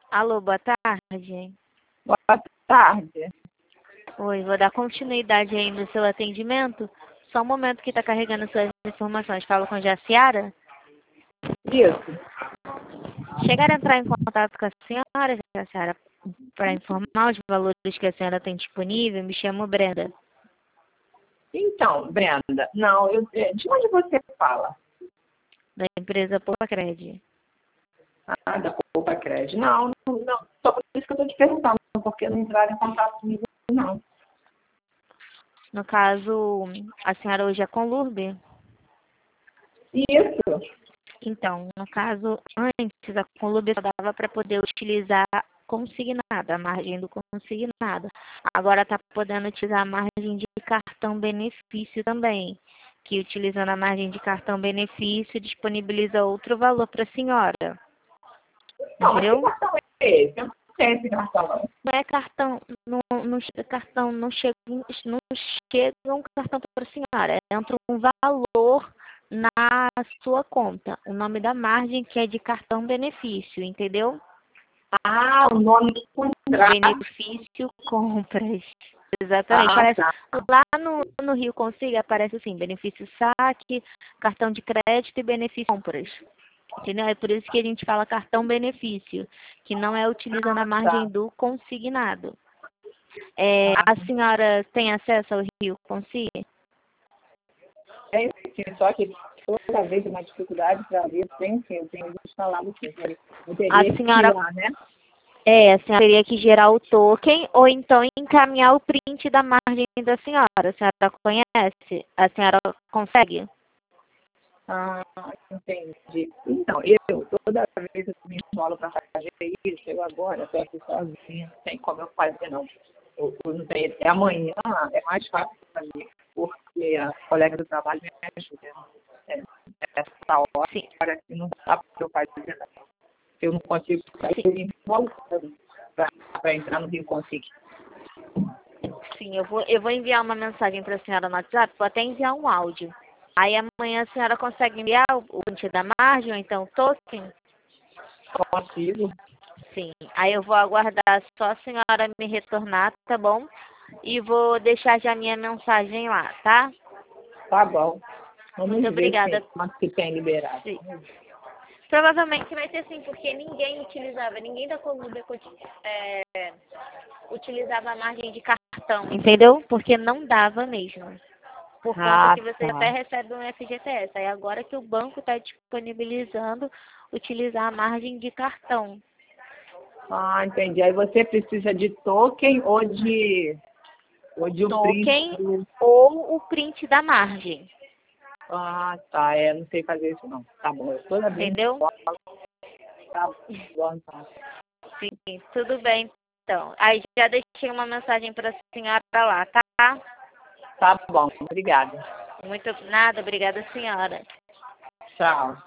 Alô, boa tarde. Boa tarde. Oi, vou dar continuidade aí no seu atendimento. Só um momento que está carregando suas informações. Falo com a Jaciara. Isso. Chegaram a entrar em contato com a senhora, Jaciara, para informar os valores que a senhora tem disponível. Me chamo Brenda. Então, Brenda, não, de onde você fala? Da empresa Poupa-Cred. Ah, da Poupa Cred. Não, só por isso que eu estou te perguntando, porque não entraram em contato comigo, não. No caso, a senhora hoje é com Lourdes? Isso. Então, no caso, antes a Conlube só dava para poder utilizar consignado, a margem do consignado. Agora está podendo utilizar a margem de cartão benefício também, que utilizando a margem de cartão benefício disponibiliza outro valor para a senhora. Não, mas que Entendeu? cartão é esse? Eu não sei esse cartão. Não é cartão, cartão não chega um cartão para a senhora, entra um valor na sua conta, o nome da margem que é de cartão benefício, entendeu? Ah, o nome do contrato. Benefício compras. Exatamente. Ah, Parece, tá. lá no Rio Consiga aparece assim, benefício saque, cartão de crédito e benefício compras. Entendeu? É por isso que a gente fala cartão benefício, que não é utilizando a margem Tá. do consignado. A senhora tem acesso ao Rio Consiga? Tem sim, só que toda vez é uma dificuldade para ver, tem sim, eu tenho instalado sim. Eu A teria que senhora tirar, né? a senhora teria que gerar o token ou então encaminhar o print da margem da senhora. A senhora conhece? A senhora consegue? Ah, entendi. Então, toda vez que eu me enrolo para fazer isso, eu agora estou aqui sozinha, não tem como eu fazer, não. Eu não tenho, é amanhã, é mais fácil para mim, porque a colega do trabalho me ajuda. É, essa Sim, hora que não dá para eu fazer, não. Eu não consigo sim, sair voltando para entrar no Rio Consigo. sim. Eu vou enviar uma mensagem para a senhora no WhatsApp, vou até enviar um áudio. Aí amanhã a senhora consegue enviar o print da margem ou então o token? Consigo? Sim. Aí eu vou aguardar só a senhora me retornar, tá bom? E vou deixar já minha mensagem lá, tá? Tá bom. Vamos Muito ver obrigada. quanto que tem liberado. Sim. Provavelmente vai ter sim, porque ninguém utilizava, ninguém da Colômbia utilizava a margem de cartão, entendeu? Porque não dava mesmo. Por conta Ah, que você até tá. recebe um FGTS. Aí agora que o banco está disponibilizando utilizar a margem de cartão. Ah, entendi. Aí você precisa de token ou de um print Token do... ou o print da margem. Ah, tá. Não sei fazer isso não. Tá bom. Eu toda vez Entendeu? falo, tá bom, então. Sim, tudo bem então. Aí já deixei uma mensagem para a senhora lá, tá? Tá bom. Obrigada. Muito nada, obrigada senhora. Tchau.